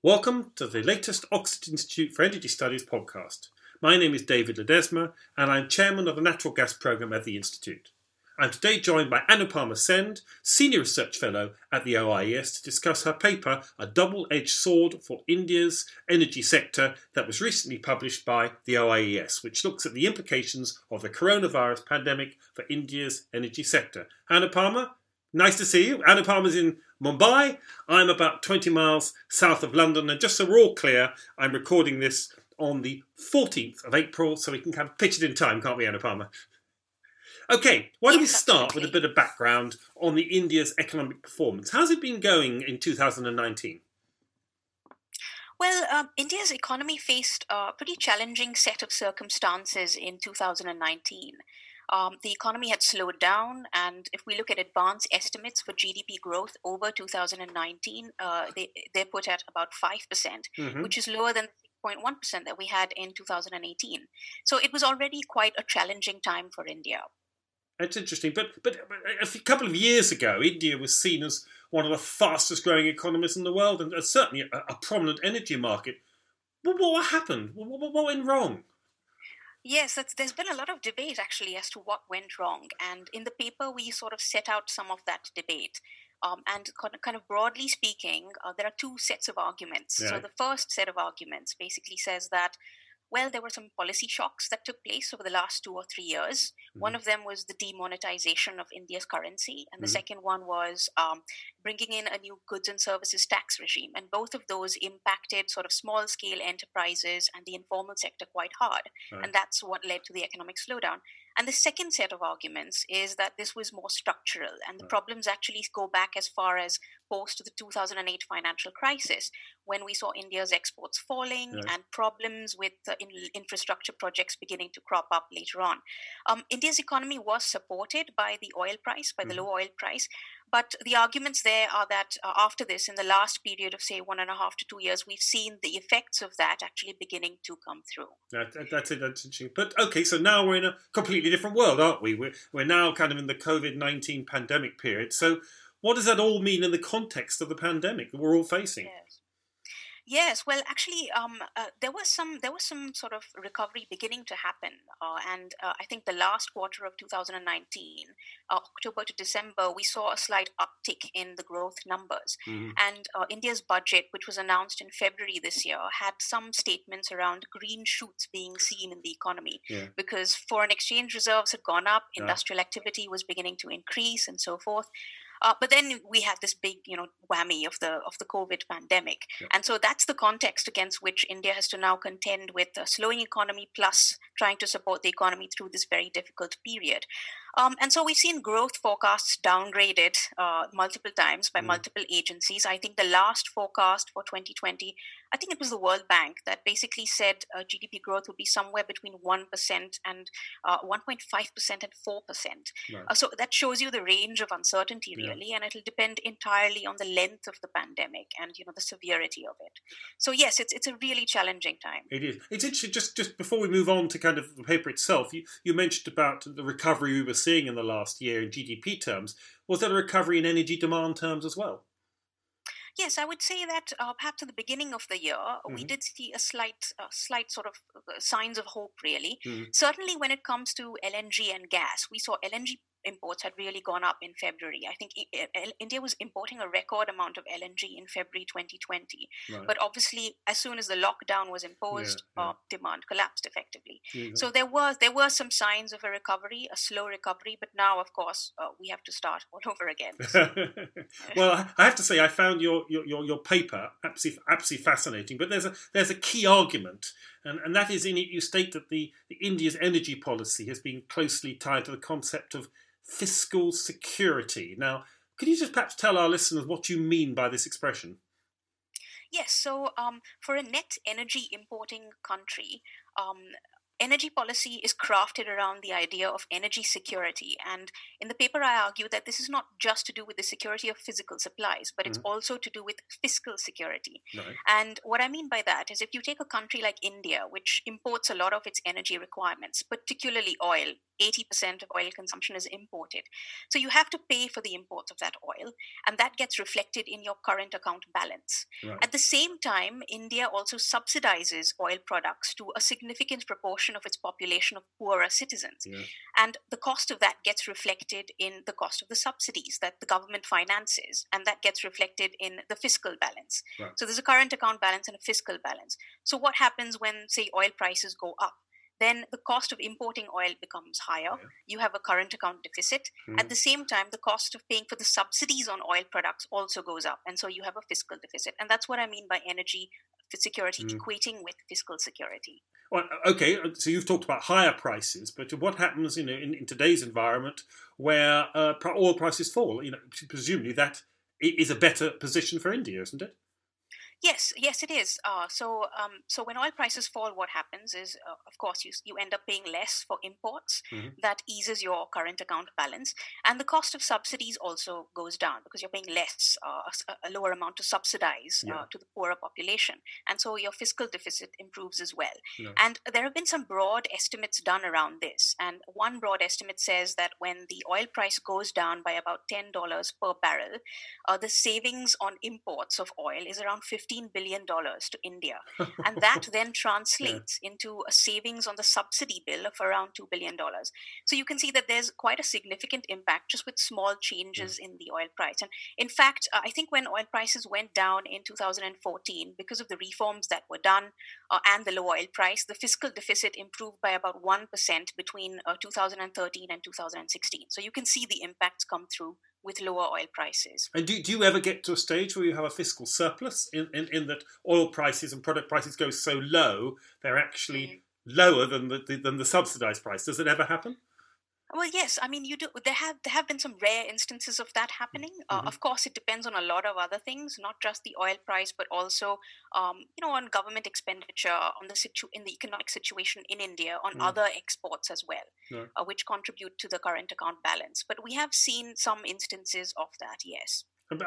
Welcome to the latest Oxford Institute for Energy Studies podcast. My name is David Ledesma and I'm Chairman of the Natural Gas Programme at the Institute. I'm today joined by Anupama Sen, Senior Research Fellow at the OIES, to discuss her paper, A Double-Edged Sword for India's Energy Sector, that was recently published by the OIES, which looks at the implications of the coronavirus pandemic for India's energy sector. Anupama, nice to see you. Anupama's in Mumbai. I'm about 20 miles south of London, and just so we're all clear, I'm recording this on the 14th of April, so we can kind of pitch it in time, can't we, Anupama? Okay, why don't we start with a bit of background on the India's economic performance? How's it been going in 2019? Well, India's economy faced a pretty challenging set of circumstances in 2019. The economy had slowed down, and if we look at advanced estimates for GDP growth over 2019, they're put at about 5%, which is lower than the 6.1% that we had in 2018. So it was already quite a challenging time for India. That's interesting. But a couple of years ago, India was seen as one of the fastest growing economies in the world, and certainly a prominent energy market. What happened? What went wrong? Yes, there's been a lot of debate actually as to what went wrong. And in the paper, we sort of set out some of that debate. And kind of broadly speaking, there are two sets of arguments. Yeah. So the first set of arguments basically says that, well, there were some policy shocks that took place over the last 2 or 3 years. One of them was the demonetization of India's currency, and the second one was bringing in a new goods and services tax regime. And both of those impacted sort of small-scale enterprises and the informal sector quite hard. Right. And that's what led to the economic slowdown. And the second set of arguments is that this was more structural, and the problems actually go back as far as post the 2008 financial crisis, when we saw India's exports falling and problems with infrastructure projects beginning to crop up later on. India's economy was supported by the oil price, by the low oil price, but the arguments there are that after this, in the last period of, say, 1.5 to 2 years, we've seen the effects of that actually beginning to come through. That's interesting. But okay, so now we're in a completely different world, aren't we? We're now kind of in the COVID-19 pandemic period. So what does that all mean in the context of the pandemic that we're all facing? Yes, well, actually, there was some sort of recovery beginning to happen, and I think the last quarter of 2019, October to December, we saw a slight uptick in the growth numbers. And India's budget, which was announced in February this year, had some statements around green shoots being seen in the economy, because foreign exchange reserves had gone up, industrial activity was beginning to increase, and so forth. But then we had this big, whammy of the COVID pandemic, and so that's the context against which India has to now contend with a slowing economy plus trying to support the economy through this very difficult period. And so we've seen growth forecasts downgraded multiple times by multiple agencies. I think the last forecast for 2020, I think it was the World Bank that basically said GDP growth would be somewhere between 1% and 1.5% and 4%. So that shows you the range of uncertainty, really, and it'll depend entirely on the length of the pandemic and the severity of it. So yes, it's a really challenging time. It is. It's interesting. Just before we move on to kind of the paper itself, you mentioned about the recovery we were seeing in the last year in GDP terms. Was that a recovery in energy demand terms as well? Yes, I would say that perhaps at the beginning of the year, we did see a slight sort of signs of hope, really. Certainly when it comes to LNG and gas, we saw LNG imports had really gone up in February. I think India was importing a record amount of LNG in February 2020. But obviously, as soon as the lockdown was imposed, demand collapsed effectively. So there were some signs of a recovery, a slow recovery, but now, of course, we have to start all over again. Well, I have to say, I found your paper absolutely fascinating. But there's a key argument, and that is in it you state that the India's energy policy has been closely tied to the concept of fiscal security. Now, could you just perhaps tell our listeners what you mean by this expression? Yes, so for a net energy importing country, energy policy is crafted around the idea of energy security. And in the paper, I argue that this is not just to do with the security of physical supplies, but it's also to do with fiscal security. Right. And what I mean by that is if you take a country like India, which imports a lot of its energy requirements, particularly oil, 80% of oil consumption is imported. So you have to pay for the imports of that oil, and that gets reflected in your current account balance. Right. At the same time, India also subsidizes oil products to a significant proportion of its population of poorer citizens. Yeah. And the cost of that gets reflected in the cost of the subsidies that the government finances, and that gets reflected in the fiscal balance. Right. So there's a current account balance and a fiscal balance. So what happens when, say, oil prices go up? Then the cost of importing oil becomes higher. Yeah. You have a current account deficit. At the same time, the cost of paying for the subsidies on oil products also goes up. And so you have a fiscal deficit. And that's what I mean by energy security equating with fiscal security. Well, okay, so you've talked about higher prices, but what happens in today's environment where oil prices fall? Presumably that is a better position for India, isn't it? Yes, it is. So when oil prices fall, what happens is, of course, you end up paying less for imports. That eases your current account balance, and the cost of subsidies also goes down because you're paying less, a lower amount to subsidize to the poorer population, and so your fiscal deficit improves as well. Yeah. And there have been some broad estimates done around this, and one broad estimate says that when the oil price goes down by about $10 per barrel, the savings on imports of oil is around $15 billion to India. And that then translates into a savings on the subsidy bill of around $2 billion. So you can see that there's quite a significant impact just with small changes in the oil price. And in fact, I think when oil prices went down in 2014, because of the reforms that were done and the low oil price, the fiscal deficit improved by about 1% between 2013 and 2016. So you can see the impacts come through with lower oil prices. And do you ever get to a stage where you have a fiscal surplus in that oil prices and product prices go so low they're actually lower than the subsidized price? Does it ever happen? Well, yes. I mean, you do. There have been some rare instances of that happening. Of course, it depends on a lot of other things, not just the oil price, but also, on government expenditure, on in the economic situation in India, on other exports as well, which contribute to the current account balance. But we have seen some instances of that. Yes.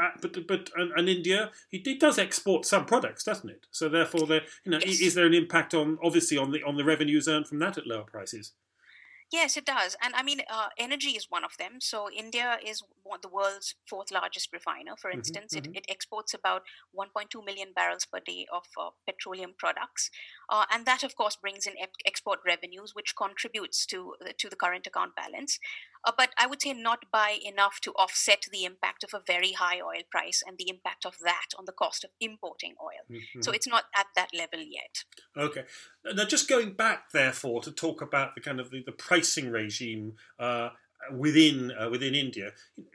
But India, it does export some products, doesn't it? So therefore, Yes. Is there an impact on the revenues earned from that at lower prices? Yes, it does. And I mean, energy is one of them. So India is the world's fourth largest refiner. For instance, it exports about 1.2 million barrels per day of petroleum products. And that, of course, brings in export revenues, which contributes to the current account balance. But I would say not by enough to offset the impact of a very high oil price and the impact of that on the cost of importing oil. So it's not at that level yet. Okay. Now, just going back, therefore, to talk about the kind of the pricing regime within India.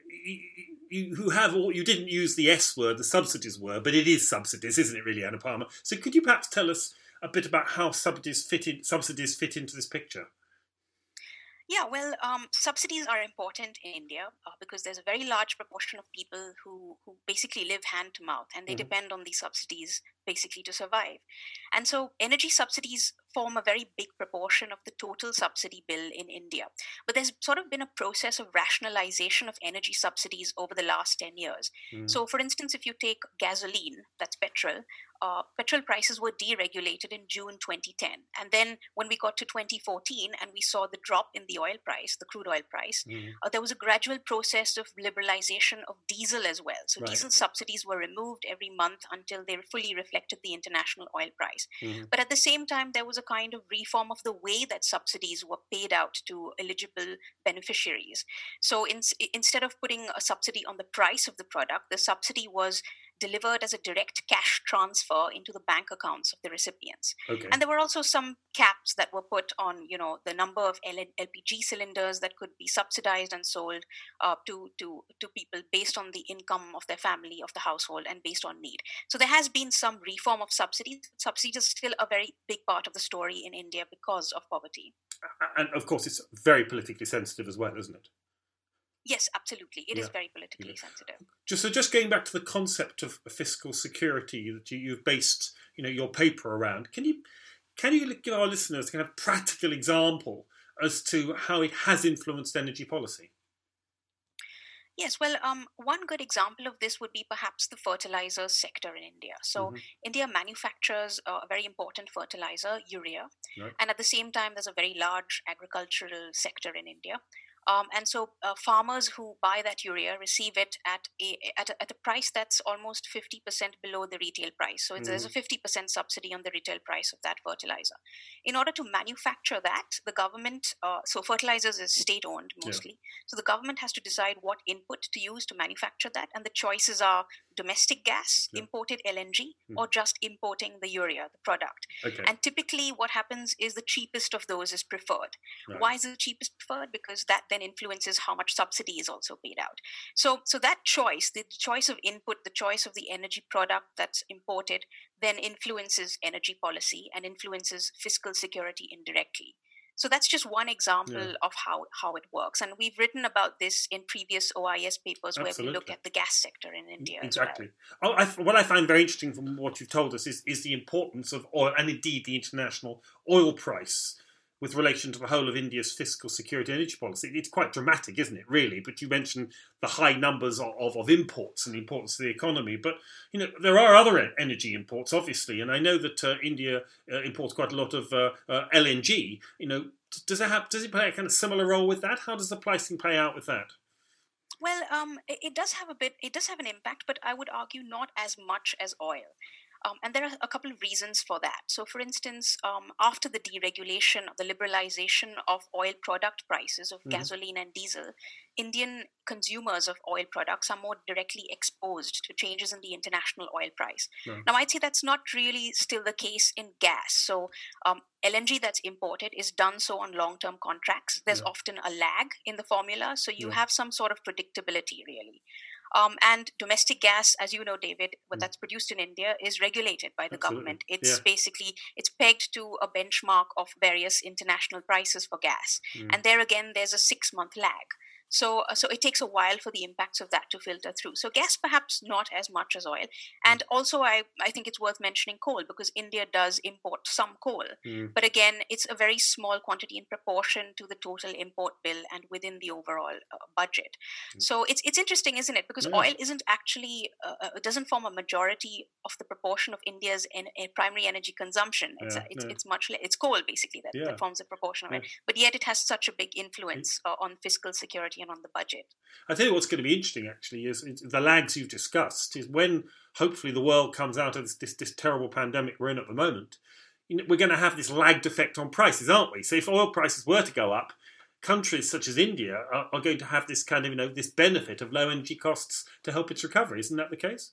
You didn't use the S word, the subsidies word, but it is subsidies, isn't it, really, Anupama? So could you perhaps tell us a bit about how subsidies fit into this picture? Yeah, well, subsidies are important in India because there's a very large proportion of people who basically live hand to mouth, and they depend on these subsidies basically to survive. And so energy subsidies form a very big proportion of the total subsidy bill in India. But there's sort of been a process of rationalization of energy subsidies over the last 10 years. So, for instance, if you take gasoline, that's petrol, petrol prices were deregulated in June 2010. And then when we got to 2014 and we saw the drop in the oil price, the crude oil price, there was a gradual process of liberalization of diesel as well. So diesel subsidies were removed every month until they fully reflected the international oil price. But at the same time, there was a kind of reform of the way that subsidies were paid out to eligible beneficiaries. So instead of putting a subsidy on the price of the product, the subsidy was delivered as a direct cash transfer into the bank accounts of the recipients. Okay. And there were also some caps that were put on, the number of LPG cylinders that could be subsidized and sold to people based on the income of their family, of the household, and based on need. So there has been some reform of subsidies. Subsidies are still a very big part of the story in India because of poverty. And of course, it's very politically sensitive as well, isn't it? Yes, absolutely. It is very politically sensitive. Just going back to the concept of fiscal security that you've based, your paper around. Can Can you give our listeners a kind of practical example as to how it has influenced energy policy? Yes, well, one good example of this would be perhaps the fertilizer sector in India. So, India manufactures a very important fertilizer, urea, Right. and at the same time, there's a very large agricultural sector in India. And so, farmers who buy that urea receive it at a price that's almost 50% below the retail price. So, there's a 50% subsidy on the retail price of that fertilizer. In order to manufacture that, the government, so fertilizers is state owned mostly. So the government has to decide what input to use to manufacture that, and the choices are domestic gas, imported LNG, or just importing the urea, the product. Okay. And typically what happens is the cheapest of those is preferred. Right. Why is the cheapest preferred? Because that then influences how much subsidy is also paid out. So that choice, the choice of input, the choice of the energy product that's imported, then influences energy policy and influences fiscal security indirectly. So that's just one example of how it works. And we've written about this in previous OIS papers where we look at the gas sector in India. Exactly. As well. What I find very interesting from what you've told us is the importance of oil and indeed the international oil price with relation to the whole of India's fiscal security and energy policy. It's quite dramatic, isn't it, really? But you mentioned the high numbers of imports and the importance of the economy. But, there are other energy imports, obviously. And I know that India imports quite a lot of LNG. Does it play a kind of similar role with that? How does the pricing play out with that? Well, it does have an impact, but I would argue not as much as oil. And there are a couple of reasons for that. So, for instance, after the deregulation, the liberalization of oil product prices of gasoline and diesel, Indian consumers of oil products are more directly exposed to changes in the international oil price. Right. Now, I'd say that's not really still the case in gas. So, LNG that's imported is done so on long-term contracts. There's often a lag in the formula, so you have some sort of predictability, really. And domestic gas, as you know, David, what that's produced in India is regulated by the government. It's basically, it's pegged to a benchmark of various international prices for gas. And there again, there's a 6-month lag. So it takes a while for the impacts of that to filter through. So gas perhaps not as much as oil. And also I think it's worth mentioning coal, because India does import some coal. But again, it's a very small quantity in proportion to the total import bill and within the overall budget. So it's interesting, isn't it? Because oil isn't actually, doesn't form a majority of the proportion of India's primary energy consumption. It's much less. It's coal basically that forms a proportion of it. But yet it has such a big influence on fiscal security and on the budget. I tell you what's going to be interesting actually is the lags you've discussed is when hopefully the world comes out of this terrible pandemic we're in at the moment. We're going to have this lagged effect on prices, aren't we? So if oil prices were to go up, countries such as India are going to have this kind of this benefit of low energy costs to help its recovery. Isn't that the case?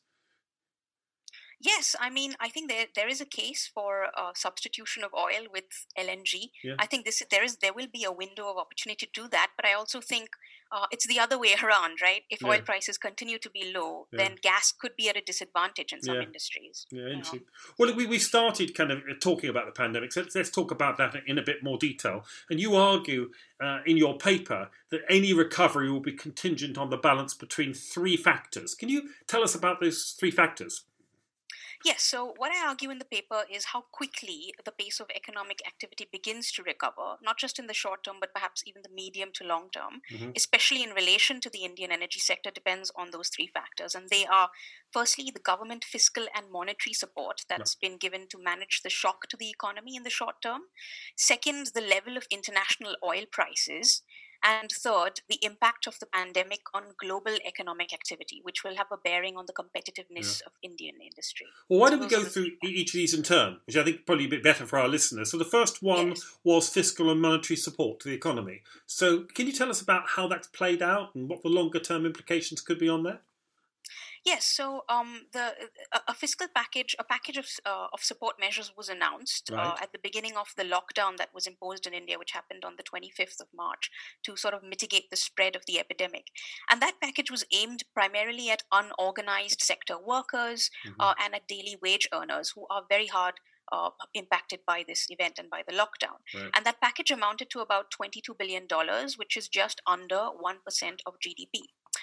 Yes, I mean, I think there is a case for substitution of oil with LNG. I think there will be a window of opportunity to do that, but I also think it's the other way around, right? If oil prices continue to be low, then gas could be at a disadvantage in some industries. Yeah, interesting. Well, we started kind of talking about the pandemic, so let's talk about that in a bit more detail. And you argue in your paper that any recovery will be contingent on the balance between 3 factors. Can you tell us about those 3 factors? Yes, so what I argue in the paper is how quickly the pace of economic activity begins to recover, not just in the short term, but perhaps even the medium to long term, especially in relation to the Indian energy sector, depends on those 3 factors. And they are, firstly, the government fiscal and monetary support that's been given to manage the shock to the economy in the short term. Second, the level of international oil prices. And third, the impact of the pandemic on global economic activity, which will have a bearing on the competitiveness of Indian industry. Well, why don't we go through each of these in turn, which I think probably a bit better for our listeners. So the first one was fiscal and monetary support to the economy. So can you tell us about how that's played out and what the longer term implications could be on that? Yes, so a fiscal package, a package of support measures was announced at the beginning of the lockdown that was imposed in India, which happened on the 25th of March, to sort of mitigate the spread of the epidemic. And that package was aimed primarily at unorganized sector workers and at daily wage earners who are very hard impacted by this event and by the lockdown. And that package amounted to about $22 billion, which is just under 1% of GDP.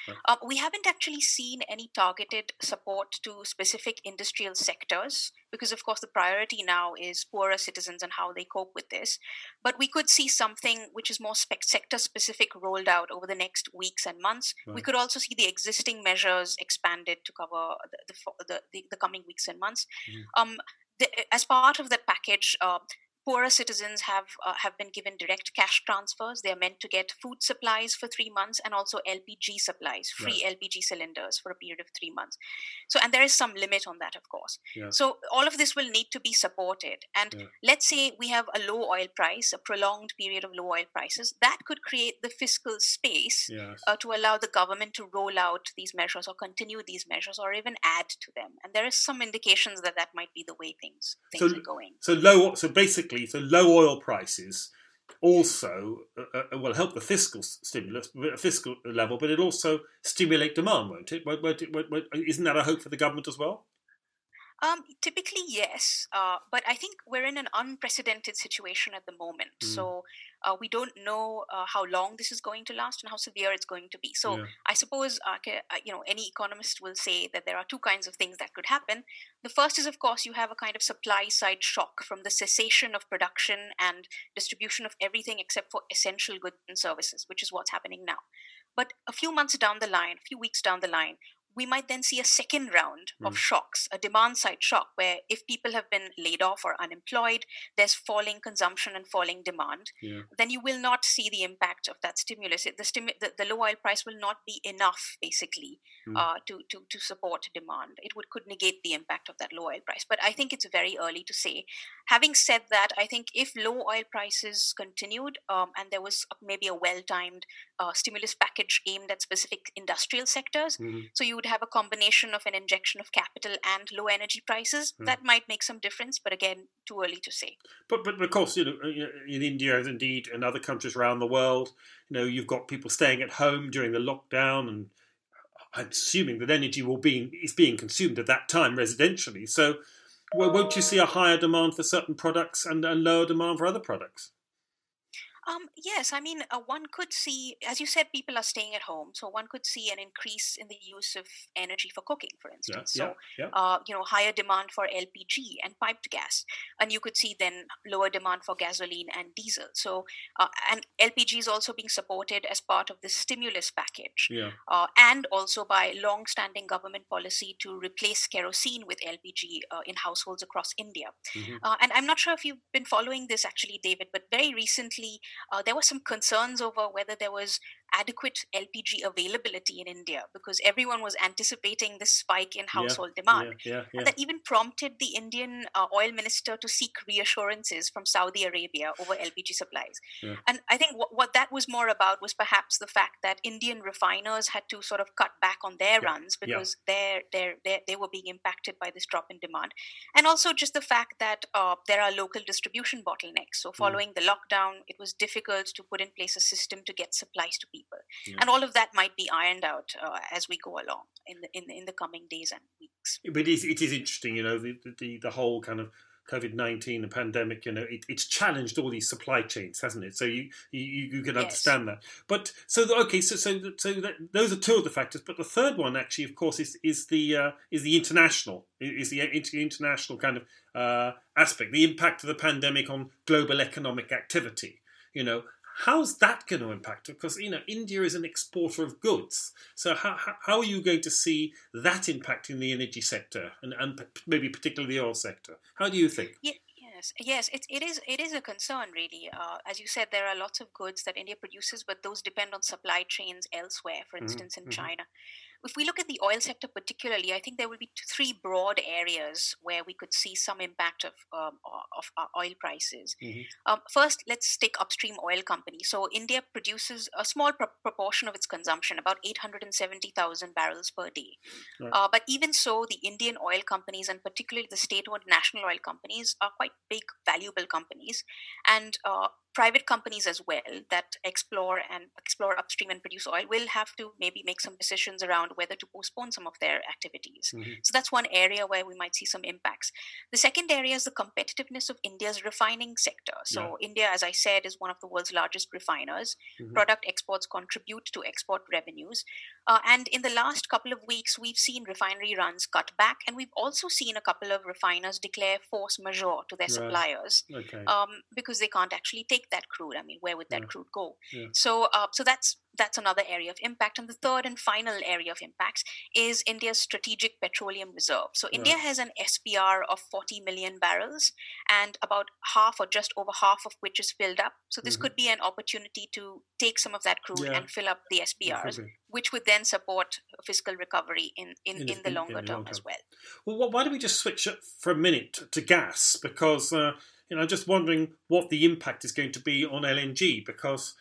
We haven't actually seen any targeted support to specific industrial sectors because, of course, the priority now is poorer citizens and how they cope with this. But we could see something which is more sector specific rolled out over the next weeks and months. Right. We could also see the existing measures expanded to cover the coming weeks and months. As part of that package, poorer citizens have been given direct cash transfers. They are meant to get food supplies for 3 months and also LPG supplies, free LPG cylinders for a period of 3 months. So, and there is some limit on that, of course. So all of this will need to be supported. And let's say we have a low oil price, a prolonged period of low oil prices, that could create the fiscal space to allow the government to roll out these measures or continue these measures or even add to them. And there is some indications that that might be the way things are going. So basically, so low oil prices also will help the fiscal stimulus, fiscal level, but it also stimulate demand, won't it? Isn't that a hope for the government as well? Typically, yes, but I think we're in an unprecedented situation at the moment. So we don't know how long this is going to last and how severe it's going to be. So I suppose any economist will say that there are two kinds of things that could happen. The first is, of course, you have a kind of supply side shock from the cessation of production and distribution of everything except for essential goods and services, which is what's happening now. But a few months down the line, a few weeks down the line, we might then see a second round of shocks, a demand side shock, where if people have been laid off or unemployed, there's falling consumption and falling demand, then you will not see the impact of that stimulus. The low oil price will not be enough, basically, to support demand. It could negate the impact of that low oil price. But I think it's very early to say. Having said that, I think if low oil prices continued and there was maybe a well-timed stimulus package aimed at specific industrial sectors, so you would have a combination of an injection of capital and low energy prices. That might make some difference, but again, too early to say. But of course, in India, as indeed in other countries around the world, you've got people staying at home during the lockdown, and I'm assuming that energy is being consumed at that time residentially. So, won't you see a higher demand for certain products and a lower demand for other products? Yes, I mean, one could see, as you said, people are staying at home, so one could see an increase in the use of energy for cooking, for instance. Higher demand for LPG and piped gas, and you could see then lower demand for gasoline and diesel. So, and LPG is also being supported as part of the stimulus package, and also by long-standing government policy to replace kerosene with LPG in households across India. And I'm not sure if you've been following this, actually, David, but very recently, there were some concerns over whether there was adequate LPG availability in India because everyone was anticipating this spike in household demand. And that even prompted the Indian oil minister to seek reassurances from Saudi Arabia over LPG supplies. And I think what that was more about was perhaps the fact that Indian refiners had to sort of cut back on their runs because they were being impacted by this drop in demand. And also just the fact that there are local distribution bottlenecks. So following the lockdown, it was difficult to put in place a system to get supplies to people. And all of that might be ironed out as we go along in the coming days and weeks. But it is interesting, the whole kind of COVID-19, the pandemic, it's challenged all these supply chains, hasn't it? So you can understand that. But so those are two of the factors. But the third one, actually, of course, is the international kind of aspect, the impact of the pandemic on global economic activity. How's that going to impact it? Because, India is an exporter of goods. So how are you going to see that impacting the energy sector and maybe particularly the oil sector? How do you think? Yes, it is a concern, really. As you said, there are lots of goods that India produces, but those depend on supply chains elsewhere, for instance, in China. If we look at the oil sector particularly, I think there will be three broad areas where we could see some impact of oil prices. First, let's take upstream oil companies. So India produces a small proportion of its consumption, about 870,000 barrels per day. But even so, the Indian oil companies, and particularly the state-owned national oil companies, are quite big, valuable companies. And private companies as well that explore upstream and produce oil will have to maybe make some decisions around whether to postpone some of their activities. So that's one area where we might see some impacts. The second area is the competitiveness of India's refining sector. So India, as I said, is one of the world's largest refiners. Product exports contribute to export revenues. And in the last couple of weeks, we've seen refinery runs cut back, and we've also seen a couple of refiners declare force majeure to their suppliers because they can't actually take that crude. I mean, where would that crude go? So that's another area of impact. And the third and final area of impacts is India's strategic petroleum reserve. So India has an SPR of 40 million barrels, and about half or just over half of which is filled up. So this could be an opportunity to take some of that crude and fill up the SPRs, which would then support fiscal recovery in the longer term as well. Well, why don't we just switch for a minute to gas? Because I'm just wondering what the impact is going to be on LNG, because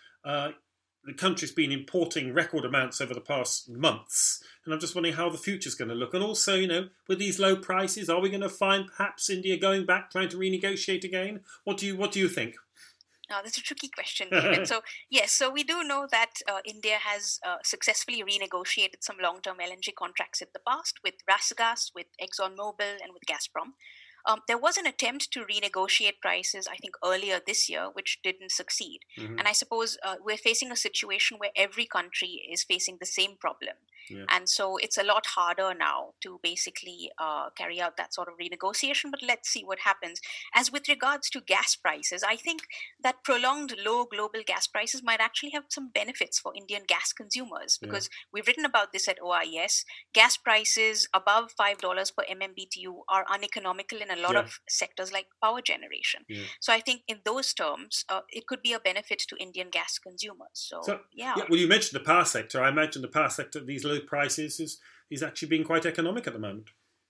the country's been importing record amounts over the past months, and I'm just wondering how the future's going to look. And also, with these low prices, are we going to find perhaps India going back, trying to renegotiate again? What do you think? That's a tricky question, David. So, yes, so we do know that India has successfully renegotiated some long-term LNG contracts in the past with RasGas, with ExxonMobil, and with Gazprom. There was an attempt to renegotiate prices, I think, earlier this year, which didn't succeed. And I suppose we're facing a situation where every country is facing the same problem. And so it's a lot harder now to basically carry out that sort of renegotiation, but let's see what happens. As with regards to gas prices, I think that prolonged low global gas prices might actually have some benefits for Indian gas consumers, because we've written about this at OIS. Gas prices above $5 per MMBTU are uneconomical in a lot of sectors like power generation. So I think in those terms, it could be a benefit to Indian gas consumers. So well, you mentioned the power sector. I imagine the power sector at these low prices is actually being quite economic at the moment.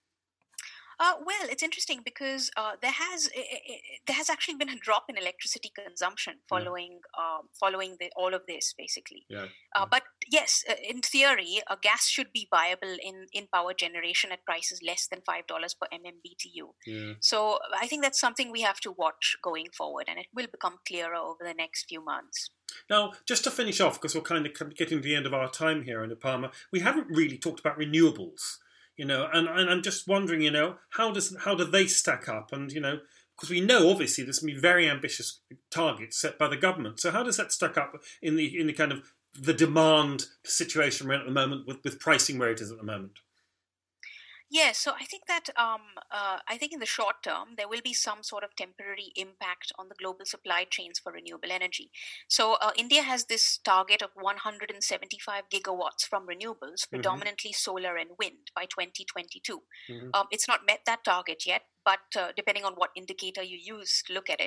Well, it's interesting because there has actually been a drop in electricity consumption following all of this, basically. But yes, in theory, gas should be viable in power generation at prices less than $5 per MMBTU. So I think that's something we have to watch going forward, and it will become clearer over the next few months. Now, just to finish off, because we're kind of getting to the end of our time here, Anupama, we haven't really talked about renewables. And I'm just wondering, how do they stack up? And, because we know, obviously, there's going to be very ambitious targets set by the government. So how does that stack up in the kind of the demand situation we're in at the moment with pricing where it is at the moment? Yes, so I think that I think in the short term there will be some sort of temporary impact on the global supply chains for renewable energy. So India has this target of 175 gigawatts from renewables, predominantly solar and wind, by 2022. It's not met that target yet, but depending on what indicator you use to look at it.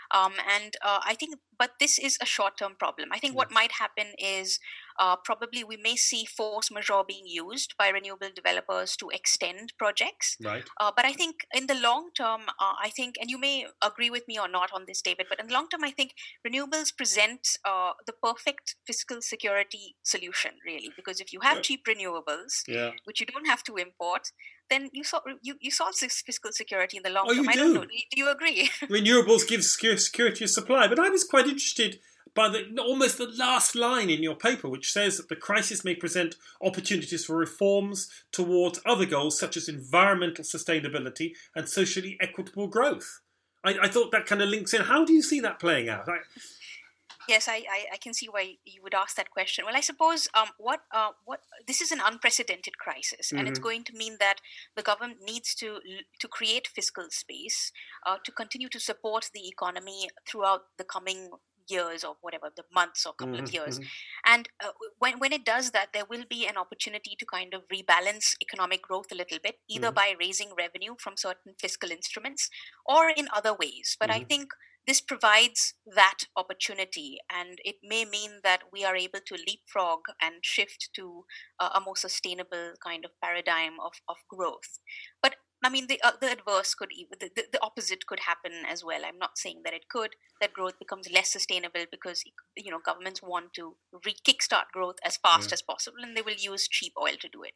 I think, but this is a short-term problem. I think what might happen is probably we may see force majeure being used by renewable developers to extend projects. Right. But I think in the long term, I think, and you may agree with me or not on this, David, but in the long term, I think renewables present the perfect fiscal security solution, really, because if you have cheap renewables, which you don't have to import, then you solve fiscal security in the long term. I don't know. Do you agree? Renewables give security of supply. But I was quite interested by almost the last line in your paper, which says that the crisis may present opportunities for reforms towards other goals, such as environmental sustainability and socially equitable growth. I thought that kind of links in. How do you see that playing out? Yes, I can see why you would ask that question. Well, I suppose what this is an unprecedented crisis, and it's going to mean that the government needs to create fiscal space to continue to support the economy throughout the coming years or whatever, the months or couple of years. And when it does that, there will be an opportunity to kind of rebalance economic growth a little bit, either by raising revenue from certain fiscal instruments or in other ways. But I think this provides that opportunity, and it may mean that we are able to leapfrog and shift to a more sustainable kind of paradigm of growth. But I mean, the adverse could even, the opposite could happen as well. I'm not saying that it could, that growth becomes less sustainable because, governments want to kickstart growth as fast as possible, and they will use cheap oil to do it.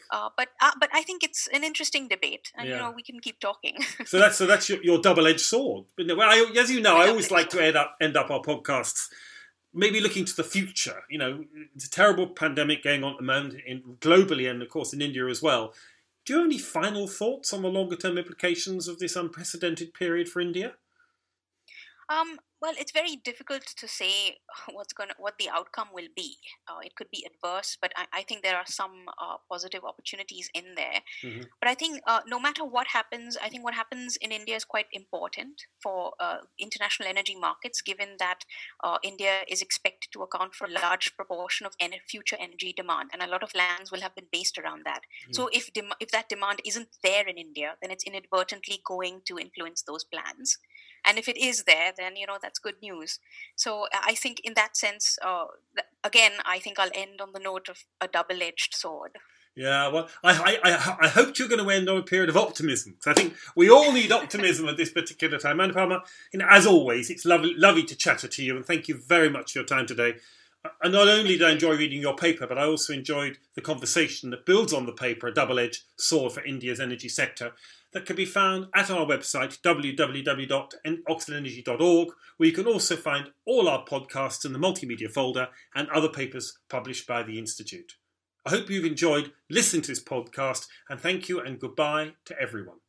But I think it's an interesting debate, and we can keep talking. So that's your double-edged sword. But as you know, I always like to end up our podcasts maybe looking to the future. It's a terrible pandemic going on at the moment globally, and of course in India as well. Do you have any final thoughts on the longer-term implications of this unprecedented period for India? Well, it's very difficult to say what the outcome will be. It could be adverse, but I think there are some positive opportunities in there. Mm-hmm. But I think no matter what happens, I think what happens in India is quite important for international energy markets, given that India is expected to account for a large proportion of future energy demand, and a lot of lands will have been based around that. Mm-hmm. So if that demand isn't there in India, then it's inadvertently going to influence those plans. And if it is there, then, that's good news. So I think in that sense, again, I think I'll end on the note of a double-edged sword. Yeah, well, I hoped you were going to end on a period of optimism, because I think we all need optimism at this particular time. Anupama, as always, it's lovely to chatter to you, and thank you very much for your time today. And not only did I enjoy reading your paper, but I also enjoyed the conversation that builds on the paper, a double-edged sword for India's energy sector, that can be found at our website, www.oxfordenergy.org, where you can also find all our podcasts in the multimedia folder and other papers published by the Institute. I hope you've enjoyed listening to this podcast, and thank you and goodbye to everyone.